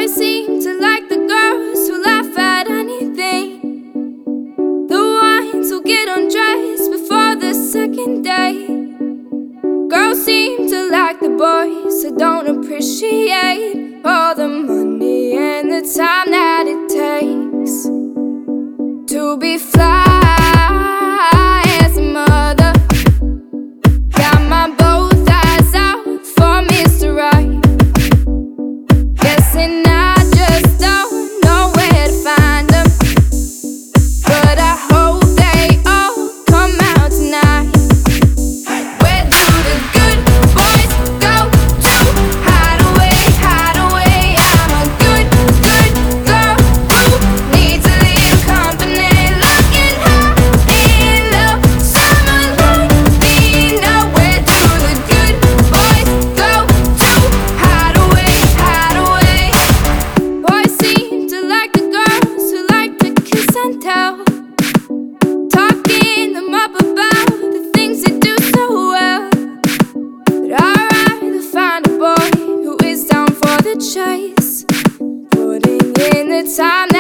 seem to like the girls who laugh at anything, the ones who get undressed before the second date. Girls seem to like the boys who don't appreciate all the money and the time that it takes to be fly as a mother. Got my both eyes out for Mr. Right. Guessing I just don't know where to find them, but I hope they all come out tonight. Where do the good boys go to hide away, hide away? I'm a good, good girl who needs a little company. Looking high in love, someone like me. Now where do the good boys go to hide away, hide away? Boys seem to like the girls who like to kiss and tell, talking them up about the things they do so well. But I'd rather find a boy who is down for the chase, putting in the time